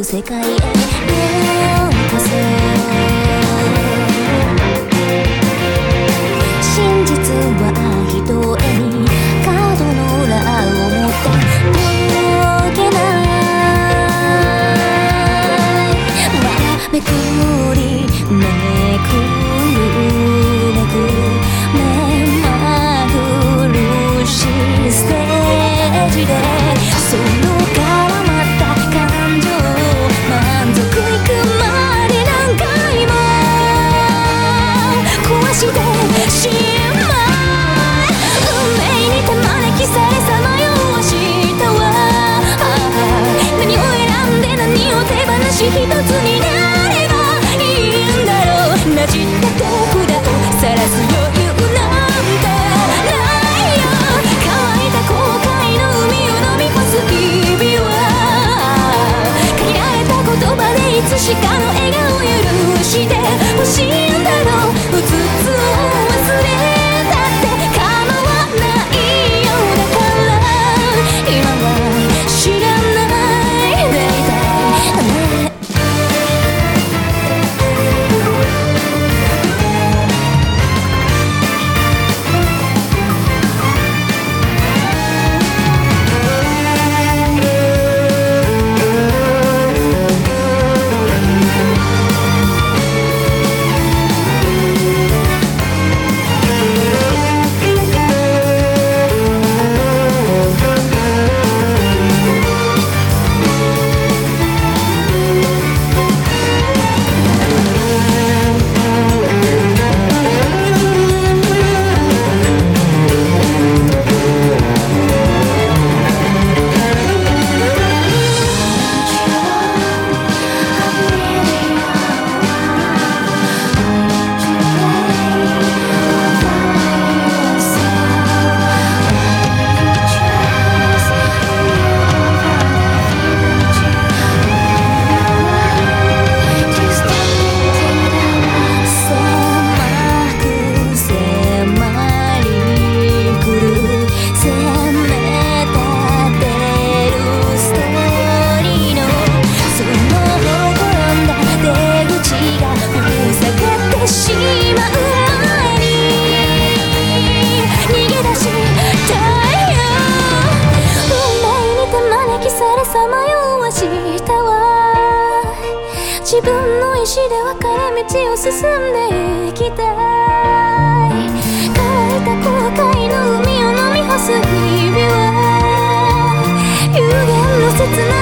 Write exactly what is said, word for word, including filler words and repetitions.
世界へようこそ。真実はひとえに角の裏を持って解けないまだめくりめくるめく目まぐるしいステージでその絡まった感情満足いくまで何回も壊してしまう運命に手招きされさまよわしたわ何を選んで何を手放し一つになればいいんだろうなじった手札を晒す余裕なんてないよ乾いた後悔の海を飲み干す日々は限られた言葉でいつしかの笑顔を許してほしいんだろううつつを忘れたって構わないようだから今は知らないでいたいね自分の意志で分かれ道を進んでいきたい乾いた後悔の海を飲み干す日々は有限の切ない